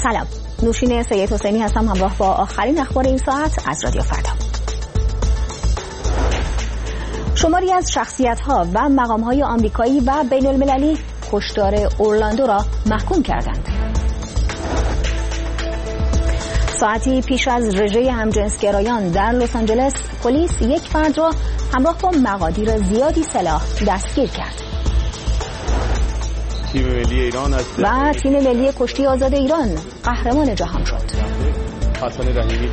سلام، نوشین سید حسینی هستم همراه با آخرین اخبار این ساعت از رادیو فردا. شماری از شخصیت‌ها و مقام‌های آمریکایی و بین‌المللی کشتار اورلاندو را محکوم کردند. ساعتی پیش از رژه همجنسگرایان در لس آنجلس، پلیس یک فرد را همراه با مقادیر زیادی سلاح دستگیر کرد. تیم ملی ایران و تیم ملی کشتی آزاد ایران قهرمان جهان شد. حسن رحیمی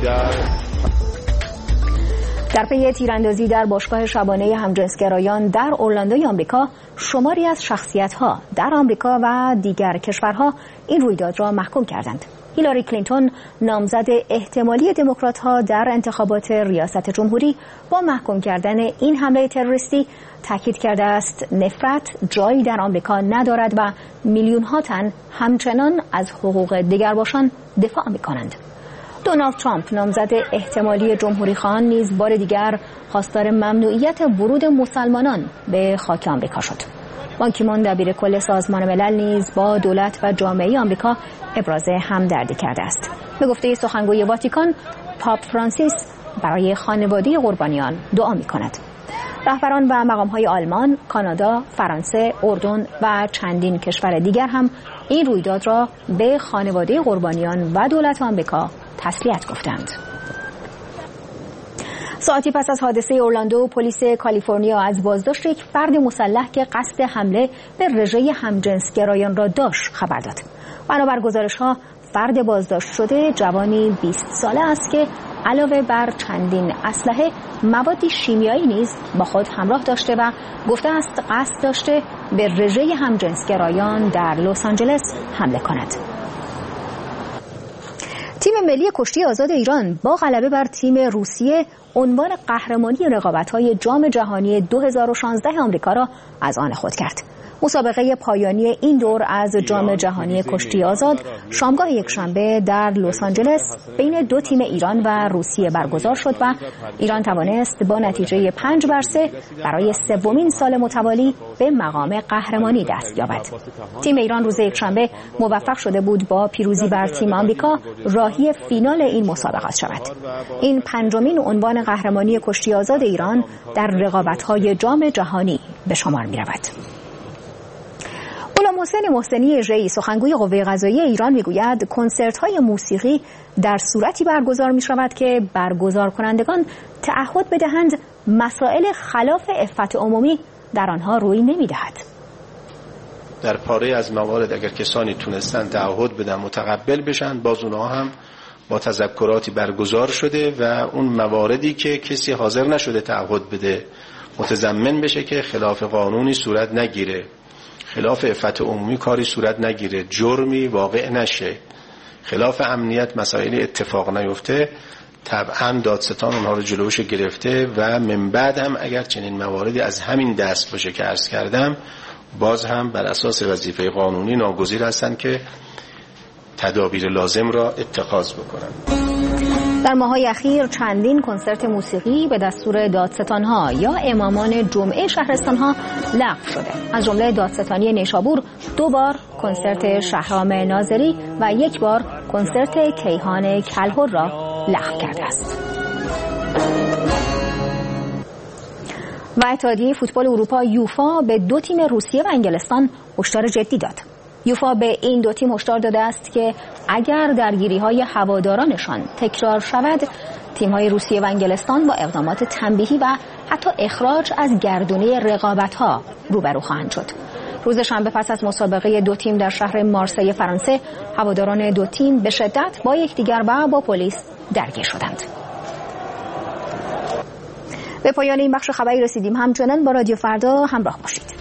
در پی تیراندازی در باشگاه شبانه همجنسگرایان در اورلاندوی آمریکا، شماری از شخصیت‌ها در آمریکا و دیگر کشورها این رویداد را محکوم کردند. هیلاری کلینتون، نامزد احتمالی دموکرات‌ها در انتخابات ریاست جمهوری، با محکوم کردن این حمله تروریستی تاکید کرده است نفرت جایی در آمریکا ندارد و میلیون‌ها تن همچنان از حقوق دیگرباشان دفاع می‌کنند. دونالد ترامپ، نامزد احتمالی جمهوری‌خواهان، نیز بار دیگر خواستار ممنوعیت ورود مسلمانان به خاک آمریکا شد. بان کی مون، دبیرکل سازمان ملل، نیز با دولت و جامعه آمریکا ابراز همدردی کرده است. به گفته سخنگوی واتیکان، پاپ فرانسیس برای خانواده قربانیان دعا می‌کند. رهبران و مقام‌های آلمان، کانادا، فرانسه، اردن و چندین کشور دیگر هم این رویداد را به خانواده قربانیان و دولت آمریکا تسلیت گفتند. ساعتی پس از حادثه اورلاندو، پلیس کالیفرنیا از بازداشت یک فرد مسلح که قصد حمله به رژه همجنسگرایان را داشت خبر داد. بنابر گزارش‌ها، فرد بازداشت شده جوانی 20 ساله است که علاوه بر چندین اسلحه، مواد شیمیایی نیز با خود همراه داشته و گفته است قصد داشته به رژه همجنسگرایان در لس آنجلس حمله کند. تیم ملی کشتی آزاد ایران با غلبه بر تیم روسیه عنوان قهرمانی رقابت‌های جام جهانی 2016 آمریکا را از آن خود کرد. مسابقه پایانی این دور از جام جهانی کشتی آزاد شامگاه یکشنبه در لس آنجلس بین دو تیم ایران و روسیه برگزار شد و ایران توانست با نتیجه 5-3 برای سومین سال متوالی به مقام قهرمانی دست یابد. تیم ایران روز یکشنبه موفق شده بود با پیروزی بر تیم آمریکا راهی فینال این مسابقات شود. این پنجمین عنوان قهرمانی کشتی آزاد ایران در رقابت‌های جام جهانی به شمار می‌رود. غلامحسین محسنی ژی، سخنگوی قوه قضاییه ایران، میگوید کنسرت‌های موسیقی در صورتی برگزار می‌شود که برگزار کنندگان تعهد بدهند مسائل خلاف عفت عمومی در آنها روی نمی‌دهد. در پاره از موارد اگر کسانی تونستن تعهد بدن متقبل بشن، باز اونها هم با تذکراتی برگزار شده و اون مواردی که کسی حاضر نشده تعهد بده متضمن بشه که خلاف قانونی صورت نگیره، خلاف عفت عمومی کاری صورت نگیره، جرمی واقع نشه، خلاف امنیت مسائل اتفاق نیفته، طبعا دادستان اونها رو جلوش گرفته و من بعد هم اگر چنین مواردی از همین دست باشه که عرض کردم، باز هم بر اساس وظیفه قانونی ناگزیر هستند که تدابیر لازم را اتخاذ بکنند. در ماه‌های اخیر چندین کنسرت موسیقی به دستور دادستان‌ها یا امامان جمعه شهرستان‌ها لغو شده. از جمله دادستانی نیشابور 2 بار کنسرت شهرام ناظری و 1 بار کنسرت کیهان کلهر را لغو کرده است. و اتحادیه فوتبال اروپا یوفا به 2 تیم روسیه و انگلستان هشدار جدی داد. یوفا به این 2 تیم هشدار داده است که اگر درگیری‌های هوادارانشان تکرار شود، تیم‌های روسیه و انگلستان با اقدامات تنبیهی و حتی اخراج از گردونه رقابت‌ها روبرو خواهند شد. روز شنبه پس از مسابقه 2 تیم در شهر مارسی فرانسه، هواداران 2 تیم به شدت با یکدیگر و با پلیس درگیر شدند. به پایان این بخش خبری رسیدیم. همچنان با رادیو فردا همراه باشید.